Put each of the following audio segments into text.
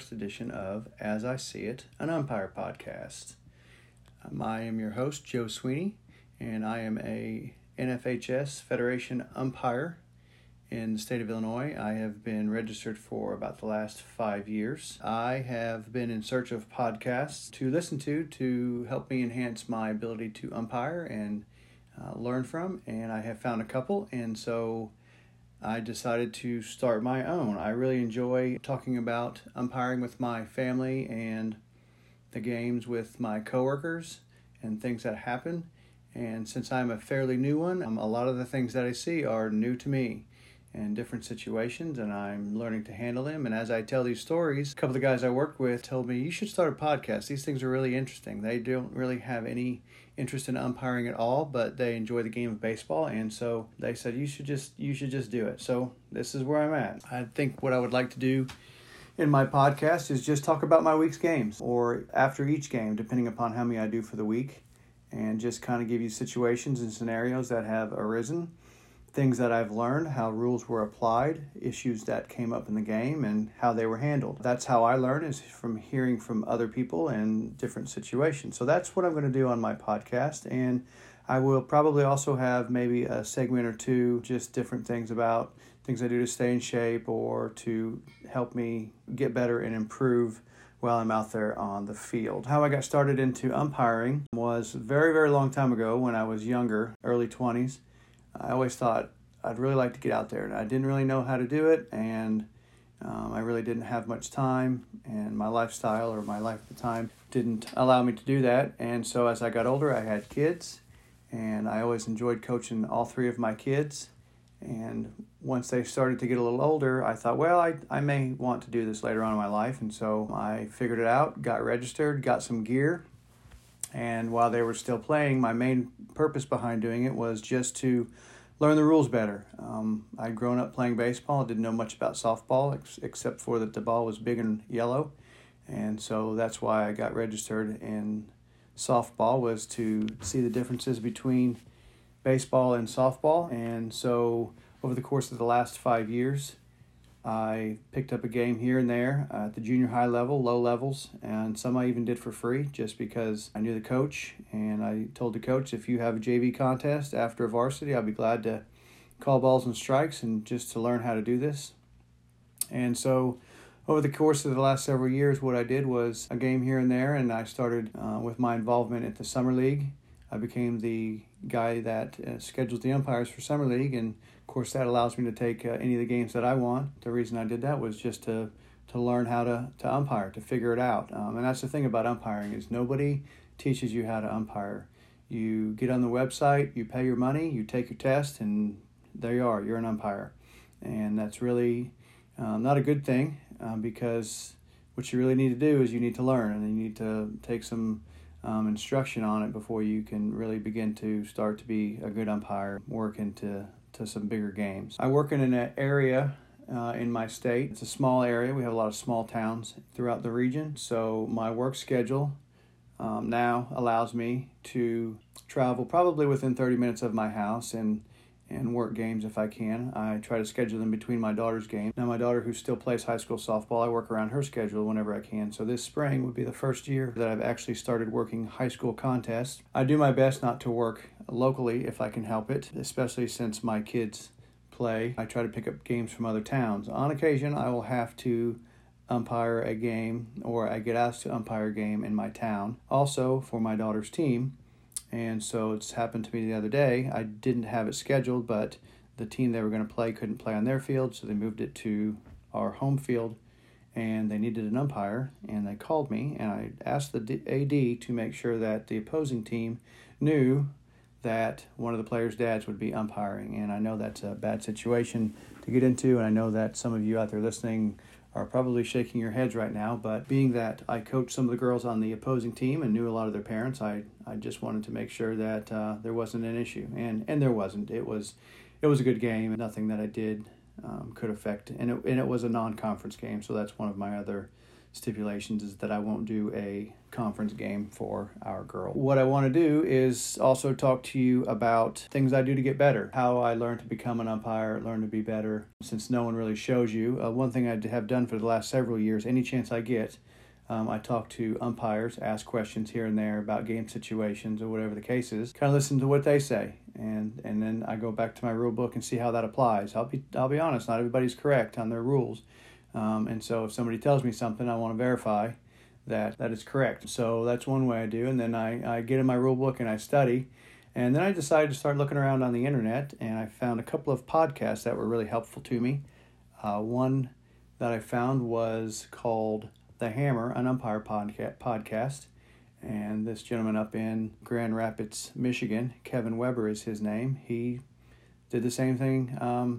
first edition of As I See It, an umpire podcast. I am your host, Joe Sweeney, and I am a NFHS Federation umpire in the state of Illinois. I have been registered for about the last 5 years. I have been in search of podcasts to listen to help me enhance my ability to umpire and learn from, and I have found a couple, and so I decided to start my own. I really enjoy talking about umpiring with my family and the games with my coworkers and things that happen. And since I'm a fairly new one, a lot of the things that I see are new to me in different situations, and I'm learning to handle them. And as I tell these stories, a couple of the guys I worked with told me, you should start a podcast. These things are really interesting. They don't really have any interest in umpiring at all, but they enjoy the game of baseball, and so they said you should just do it. So this is where I'm at. I think what I would like to do in my podcast is just talk about my week's games, or after each game, depending upon how many I do for the week, and just kind of give you situations and scenarios that have arisen, things that I've learned, how rules were applied, issues that came up in the game, and how they were handled. That's how I learn, is from hearing from other people in different situations. So that's what I'm going to do on my podcast, and I will probably also have maybe a segment or two, just different things about things I do to stay in shape or to help me get better and improve while I'm out there on the field. How I got started into umpiring was a very, very long time ago when I was younger, early 20s. I always thought I'd really like to get out there, and I didn't really know how to do it, and I really didn't have much time, and my lifestyle or my life at the time didn't allow me to do that. And so as I got older, I had kids, and I always enjoyed coaching all three of my kids. And once they started to get a little older, I thought, well, I may want to do this later on in my life. And so I figured it out, got registered, got some gear. And while they were still playing, my main purpose behind doing it was just to learn the rules better. I'd grown up playing baseball, didn't know much about softball, except for that the ball was big and yellow. And so that's why I got registered in softball, was to see the differences between baseball and softball. And so over the course of the last 5 years, I picked up a game here and there at the junior high level, low levels, and some I even did for free just because I knew the coach. And I told the coach, if you have a JV contest after a varsity, I'll be glad to call balls and strikes and just to learn how to do this. And so over the course of the last several years, what I did was a game here and there, and I started with my involvement at the Summer League. I became the guy that schedules the umpires for Summer League, and of course that allows me to take any of the games that I want. The reason I did that was just to learn how to umpire, to figure it out. And that's the thing about umpiring, is nobody teaches you how to umpire. You get on the website, you pay your money, you take your test, and there you are, you're an umpire. And that's really not a good thing, because what you really need to do is you need to learn, and you need to take some instruction on it before you can really begin to start to be a good umpire, work into some bigger games. I work in an area in my state. It's a small area. We have a lot of small towns throughout the region. So my work schedule now allows me to travel probably within 30 minutes of my house and work games if I can. I try to schedule them between my daughter's games. Now, my daughter, who still plays high school softball, I work around her schedule whenever I can. So this spring would be the first year that I've actually started working high school contests. I do my best not to work locally if I can help it, especially since my kids play. I try to pick up games from other towns. On occasion, I will have to umpire a game, or I get asked to umpire a game in my town, also for my daughter's team. And so it's happened to me the other day. I didn't have it scheduled, but the team they were going to play couldn't play on their field, so they moved it to our home field, and they needed an umpire, and they called me, and I asked the AD to make sure that the opposing team knew that one of the players' dads would be umpiring. And I know that's a bad situation to get into, and I know that some of you out there listening are probably shaking your heads right now, but being that I coached some of the girls on the opposing team and knew a lot of their parents, I just wanted to make sure that there wasn't an issue, and there wasn't. It was a good game, and nothing that I did could affect, and it was a non-conference game, so that's one of my other stipulations is that I won't do a conference game for our girl. What I want to do is also talk to you about things I do to get better, how I learned to become an umpire, learn to be better, since no one really shows you. One thing I have done for the last several years, any chance I get, I talk to umpires, ask questions here and there about game situations or whatever the case is, kind of listen to what they say, and then I go back to my rule book and see how that applies. I'll be honest, not everybody's correct on their rules, and so if somebody tells me something, I want to verify that is correct. So that's one way I do, and then I get in my rule book and I study, and then I decided to start looking around on the internet, and I found a couple of podcasts that were really helpful to me. One that I found was called The Hammer, an umpire podcast, and this gentleman up in Grand Rapids, Michigan, Kevin Weber is his name. He did the same thing.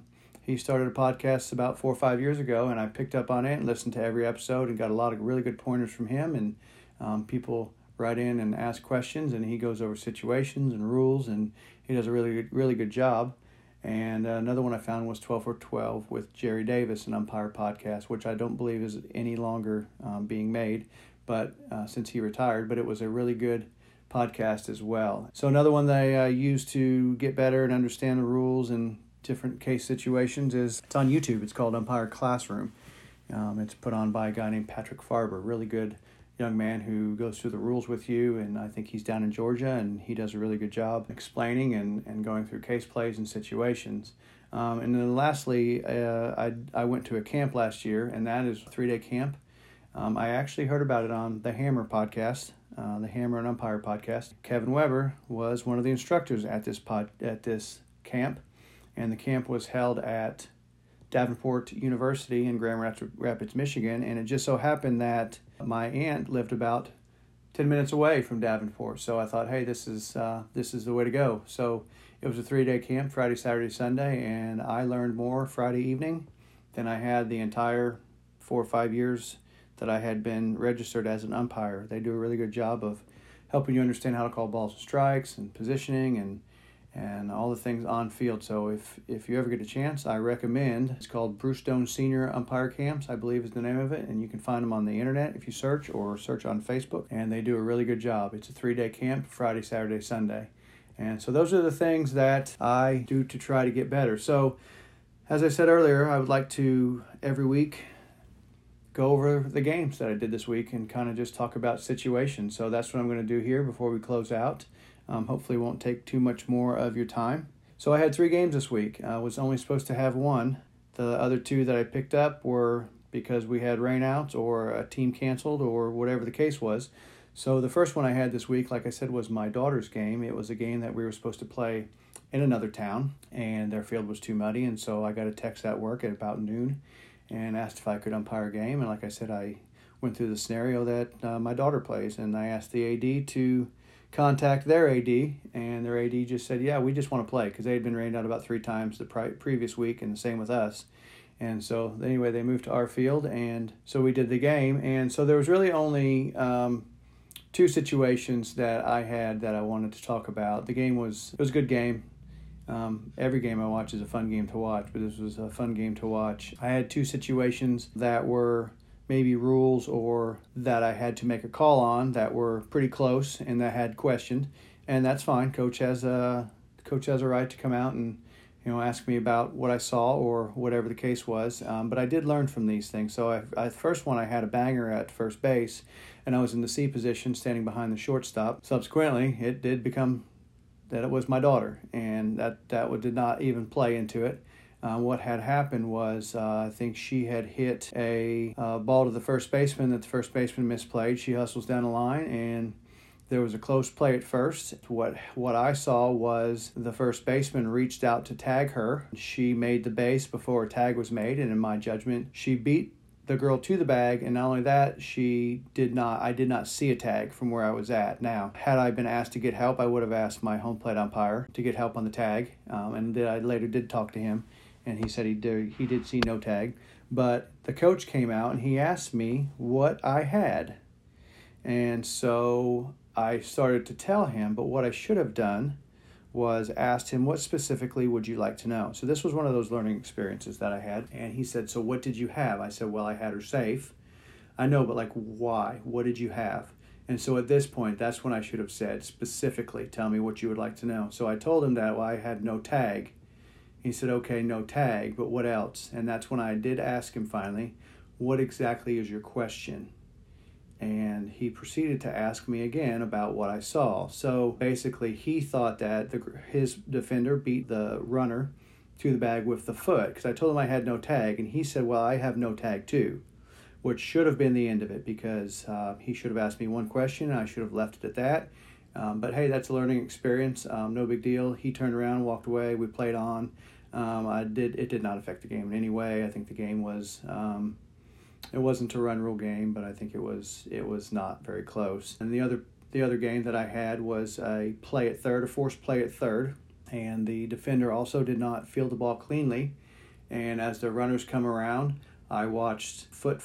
He started a podcast about 4 or 5 years ago, and I picked up on it and listened to every episode and got a lot of really good pointers from him. And people write in and ask questions, and he goes over situations and rules, and he does a really good job. And another one I found was 12 for 12 with Jerry Davis, an umpire podcast, which I don't believe is any longer being made, but since he retired. But it was a really good podcast as well. So another one that I use to get better and understand the rules and different case situations it's on YouTube. It's called Umpire Classroom. It's put on by a guy named Patrick Farber, really good young man who goes through the rules with you, and I think he's down in Georgia, and he does a really good job explaining and going through case plays and situations. And then lastly, I went to a camp last year, and that is a 3-day camp. I actually heard about it on the Hammer podcast, the Hammer and Umpire podcast. Kevin Weber was one of the instructors at this camp, and the camp was held at Davenport University in Grand Rapids, Michigan, and it just so happened that my aunt lived about 10 minutes away from Davenport, so I thought, hey, this is the way to go. So it was a 3-day camp, Friday, Saturday, Sunday, and I learned more Friday evening than I had the entire 4 or 5 years that I had been registered as an umpire. They do a really good job of helping you understand how to call balls and strikes and positioning and all the things on field. So if you ever get a chance, I recommend. It's called Bruce Stone Senior Umpire Camps, I believe is the name of it, and you can find them on the internet if you search or search on Facebook, and they do a really good job. It's a 3-day camp, Friday, Saturday, Sunday. And so those are the things that I do to try to get better. So as I said earlier, I would like to every week go over the games that I did this week and kind of just talk about situations. So that's what I'm going to do here before we close out. Hopefully it won't take too much more of your time. So I had 3 games this week. I was only supposed to have 1. The other 2 that I picked up were because we had rainouts or a team canceled or whatever the case was. So the first one I had this week, like I said, was my daughter's game. It was a game that we were supposed to play in another town, and their field was too muddy, and so I got a text at work at about noon and asked if I could umpire a game. And like I said, I went through the scenario that my daughter plays, and I asked the AD to contact their AD, and their AD just said, yeah, we just want to play, because they had been rained out about 3 times the previous week, and the same with us. And so anyway, they moved to our field, and so we did the game. And so there was really only 2 situations that I had that I wanted to talk about. The game was a good game. Every game I watch is a fun game to watch, but this was a fun game to watch. I had 2 situations that were maybe rules or that I had to make a call on that were pretty close and that had questioned, and that's fine. Coach has a right to come out and ask me about what I saw or whatever the case was. But I did learn from these things. So first one, I had a banger at first base, and I was in the C position, standing behind the shortstop. Subsequently, it did become that it was my daughter, and that did not even play into it. What had happened was I think she had hit a ball to the first baseman that the first baseman misplayed. She hustles down the line, and there was a close play at first. What I saw was the first baseman reached out to tag her. She made the base before a tag was made, and in my judgment, she beat the girl to the bag, and not only that, I did not see a tag from where I was at. Now, had I been asked to get help, I would have asked my home plate umpire to get help on the tag, and I later did talk to him, and he said he did see no tag. But the coach came out, and he asked me what I had. And so I started to tell him, but what I should have done was asked him, what specifically would you like to know? So this was one of those learning experiences that I had. And he said, so what did you have? I said, well, I had her safe. I know, but like, why? What did you have? And so at this point, that's when I should have said specifically, tell me what you would like to know. So I told him that, well, I had no tag. He said, okay, no tag, but what else? And that's when I did ask him finally, what exactly is your question? And he proceeded to ask me again about what I saw. So basically, he thought that his defender beat the runner to the bag with the foot, because I told him I had no tag, and he said, well, I have no tag too, which should have been the end of it, because he should have asked me one question, and I should have left it at that. But hey, that's a learning experience. No big deal. He turned around, walked away. We played on. It did not affect the game in any way. I think the game was it wasn't a run rule game, but I think it was not very close. And the other game that I had was a forced play at third, and the defender also did not field the ball cleanly. And as the runners come around, I watched foot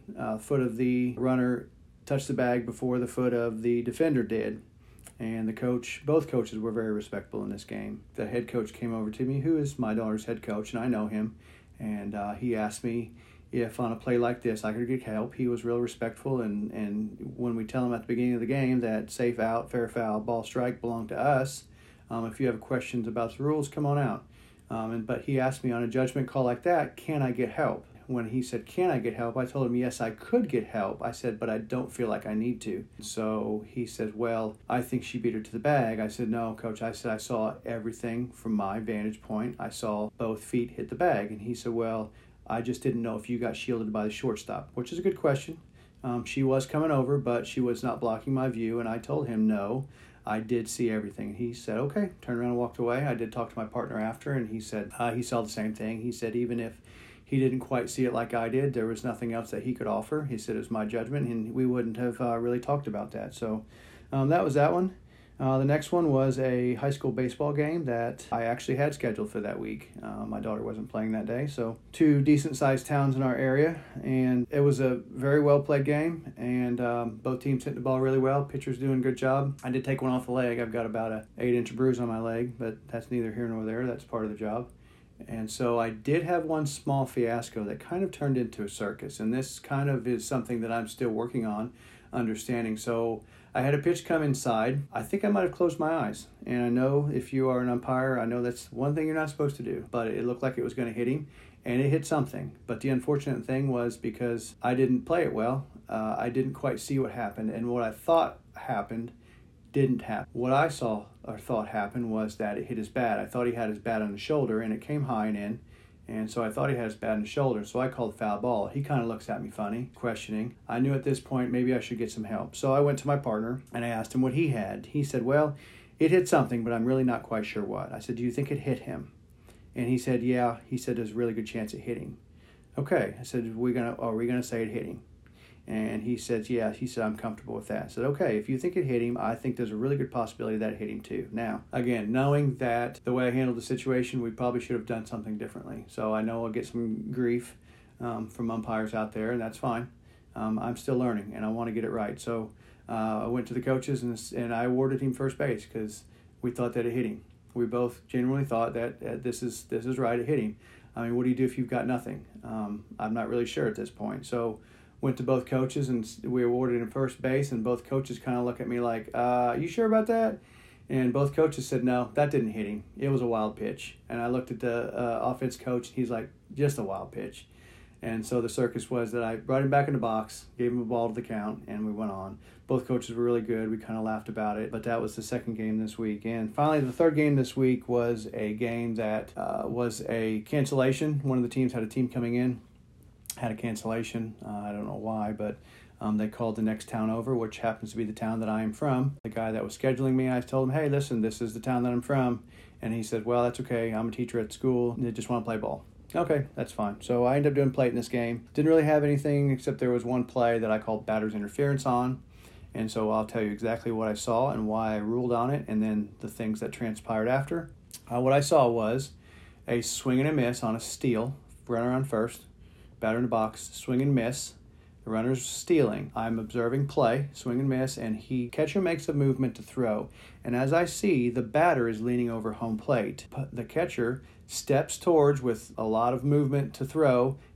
of the runner touch the bag before the foot of the defender did. And both coaches were very respectful in this game. The head coach came over to me, who is my daughter's head coach, and I know him. And he asked me if on a play like this I could get help. He was real respectful, and when we tell him at the beginning of the game that safe out, fair foul, ball strike belong to us, if you have questions about the rules, come on out. But he asked me on a judgment call like that, can I get help? When he said, can I get help? I told him, yes, I could get help. I said, but I don't feel like I need to. So he said, well, I think she beat her to the bag. I said, no, coach. I said, I saw everything from my vantage point. I saw both feet hit the bag. And he said, well, I just didn't know if you got shielded by the shortstop, which is a good question. She was coming over, but she was not blocking my view. And I told him, no, I did see everything. He said, okay, turned around and walked away. I did talk to my partner after, and he said he saw the same thing. He said, even if he didn't quite see it like I did, there was nothing else that he could offer. He said it was my judgment, and we wouldn't have really talked about that. So that was that one. The next one was a high school baseball game that I actually had scheduled for that week. My daughter wasn't playing that day, so two decent-sized towns in our area, and it was a very well-played game, and both teams hit the ball really well. Pitcher's doing a good job. I did take one off the leg. I've got about an 8-inch bruise on my leg, but that's neither here nor there. That's part of the job. And so I did have one small fiasco that kind of turned into a circus, and this kind of is something that I'm still working on understanding. So I had a pitch come inside. I think I might have closed my eyes, and I know if you are an umpire, I know that's one thing you're not supposed to do, but it looked like it was going to hit him, and it hit something. But the unfortunate thing was, because I didn't play it well, I didn't quite see what happened, and what I thought happened didn't happen. What I saw or thought happened was that it hit his bat. I thought he had his bat on the shoulder, and it came high and in, and so I thought he had his bat on the shoulder, so I called foul ball. He kind of looks at me funny, questioning. I knew at this point maybe I should get some help. So I went to my partner, and I asked him what he had. He said, well, it hit something, but I'm really not quite sure what. I said, do you think it hit him? And he said, yeah. He said, there's a really good chance it hit him. Okay. I said, are we gonna say it hit him? And he said, yeah. He said, I'm comfortable with that. I said, okay, if you think it hit him, I think there's a really good possibility that it hit him too. Now, again, knowing that the way I handled the situation, we probably should have done something differently. So I know I'll get some grief from umpires out there, and that's fine. I'm still learning, and I want to get it right. So I went to the coaches, and I awarded him first base because we thought that it hit him. We both genuinely thought that this is right, it hit him. I mean, what do you do if you've got nothing? I'm not really sure at this point. So went to both coaches, and we awarded him first base, and both coaches kind of look at me like, you sure about that? And both coaches said, no, that didn't hit him. It was a wild pitch. And I looked at the offense coach, and he's like, just a wild pitch. And so the circus was that I brought him back in the box, gave him a ball to the count, and we went on. Both coaches were really good. We kind of laughed about it, but that was the second game this week. And finally, the third game this week was a game that was a cancellation. One of the teams had a team coming in, had a cancellation. I don't know why, but they called the next town over, which happens to be the town that I am from. The guy that was scheduling me, I told him, hey, listen, this is the town that I'm from. And he said, well, that's okay. I'm a teacher at school, and they just want to play ball. Okay, that's fine. So I ended up doing plate in this game. Didn't really have anything except there was one play that I called batter's interference on. And so I'll tell you exactly what I saw and why I ruled on it, and then the things that transpired after. What I saw was a swing and a miss on a steal, runner on first, batter in the box, swing and miss. The runner's stealing. I'm observing play, swing and miss, and catcher makes a movement to throw. And as I see, the batter is leaning over home plate. The catcher steps towards with a lot of movement to throw.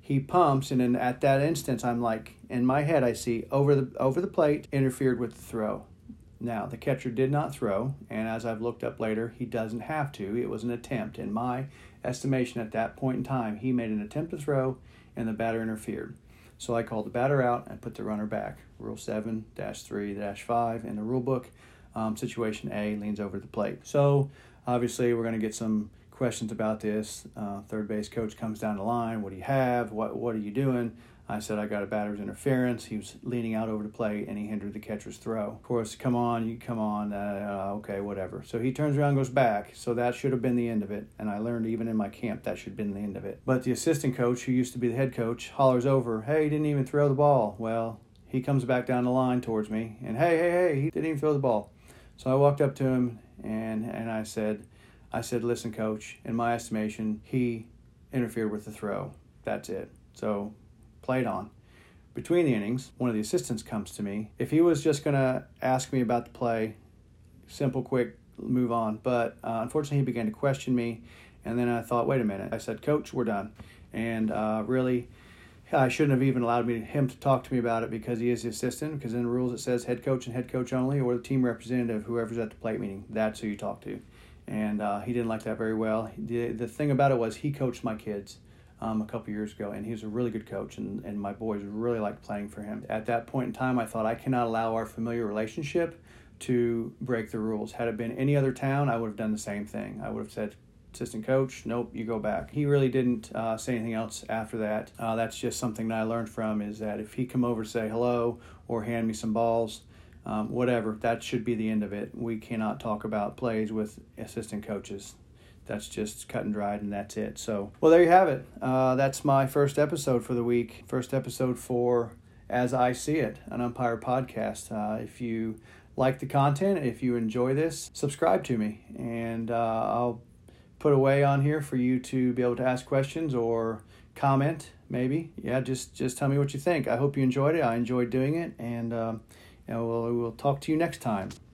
he pumps, and then at that instance, I'm like, in my head, I see over the plate, interfered with the throw. Now, the catcher did not throw, and as I've looked up later, he doesn't have to. It was an attempt. In my estimation at that point in time, he made an attempt to throw, and the batter interfered. So I called the batter out and put the runner back. Rule 7-3-5 in the rule book, situation A, leans over the plate. So obviously we're going to get some questions about this. Third base coach comes down the line. What do you have? What are you doing? I said, I got a batter's interference. He was leaning out over the plate, and he hindered the catcher's throw. Of course, come on. Okay, whatever. So he turns around and goes back. So that should have been the end of it. And I learned even in my camp that should have been the end of it. But the assistant coach, who used to be the head coach, hollers over, hey, he didn't even throw the ball. Well, he comes back down the line towards me, and hey, he didn't even throw the ball. So I walked up to him, and I said, listen, coach, in my estimation, he interfered with the throw. That's it. So played on. Between the innings, one of the assistants comes to me. If he was just going to ask me about the play, simple, quick, move on. But unfortunately, he began to question me. And then I thought, wait a minute. I said, Coach, we're done. And really, I shouldn't have even allowed him to talk to me about it because he is the assistant. Because in the rules, it says head coach and head coach only, or the team representative, whoever's at the plate meeting. That's who you talk to. And he didn't like that very well. The thing about it was he coached my kids a couple years ago, and he was a really good coach, and my boys really liked playing for him. At that point in time, I thought I cannot allow our familiar relationship to break the rules. Had it been any other town, I would have done the same thing. I would have said, assistant coach, nope, you go back. He really didn't say anything else after that. That's just something that I learned from, is that if he come over to say hello or hand me some balls, whatever, that should be the end of it. We cannot talk about plays with assistant coaches. That's just cut and dried, and that's it. So, well, there you have it. That's my first episode for the week. First episode for As I See It, an umpire podcast. If you like the content, if you enjoy this, subscribe to me, and I'll put a way on here for you to be able to ask questions or comment, maybe. Yeah, just tell me what you think. I hope you enjoyed it. I enjoyed doing it, and we'll talk to you next time.